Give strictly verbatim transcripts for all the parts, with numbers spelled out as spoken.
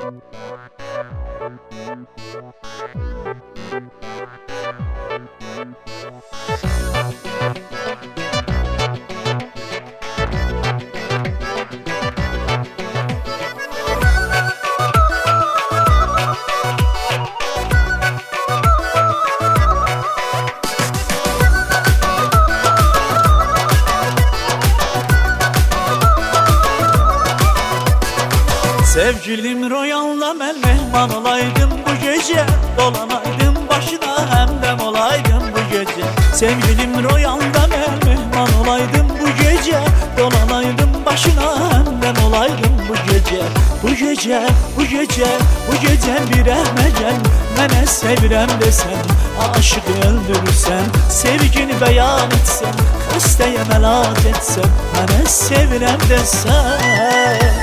Sevgilim Royan'la mən mehman olaydım bu gece, dolanaydım başına həmdəm olaydım bu gece. Sevgilim Royan'la mən mehman olaydım bu gece, dolanaydım başına həmdəm olaydım bu gece. Bu gece, bu gece, bu gece bir rəhmə gəl, mənə sevirəm desən, aşığı öldürürsən, sevgini bəyan etsən, xəstəyə məlac etsən, mənə sevirəm desən.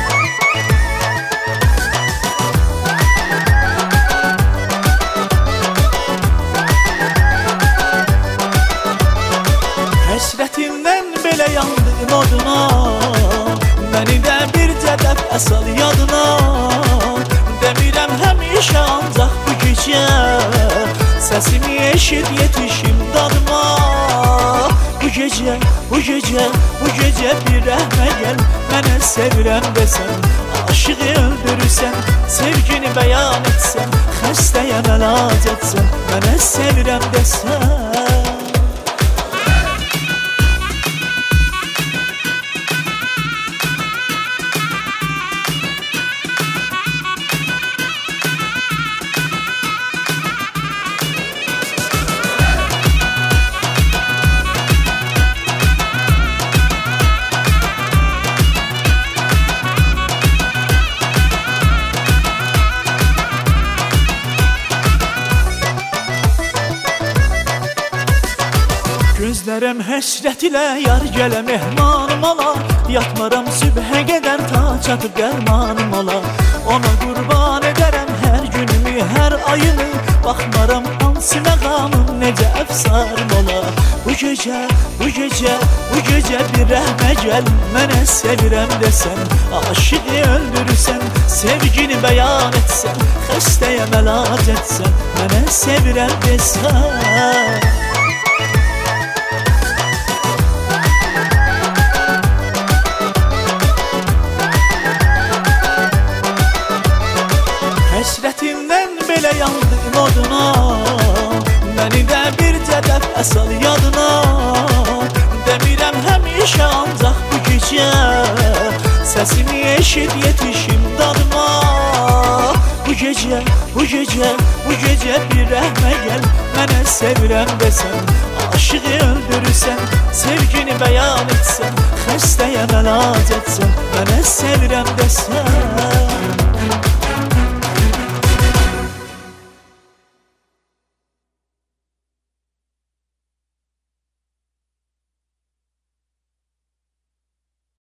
Həsrətindən belə yandım oduna, məni də bir cədəf əsal yadına. Demirəm həmişə ancaq bu gecə, səsimi eşit yetişim dadıma. Bu gecə, bu gecə, bu gecə bir rəhmə gəl, mənə sevirəm desən, aşığı öldürürsən, sevgini bəyan etsən, xəstəyə məlac etsən, mənə sevirəm desən. Gözlərəm həsrət ilə yar gələ mehmanım ola, yatmaram sübhə qədər ta çatıb dərmanım ola. Ona qurban edərəm hər günümü, hər ayımı, baxmaram hansı məqamım necə əfsarım ola. Bu gecə, bu gecə, bu gecə bir rəhmə gəl, mənə sevirəm desən, aşığı öldürürsən, sevgini bəyan etsən, xəstəyə məlac etsən, mənə sevirəm desən. Həsrətindən belə yandım oduna, məni də bir cədəf əsal yadına. Demirəm həmişə ancaq bu gecə, səsimi eşit yetişim dadıma. Bu gecə, bu gecə, bu gecə bir rəhmə gəl, mənə sevirəm desən, aşığı öldürürsən, sevgini bəyan etsən, xəstəyə məlac etsən, mənə sevirəm desən.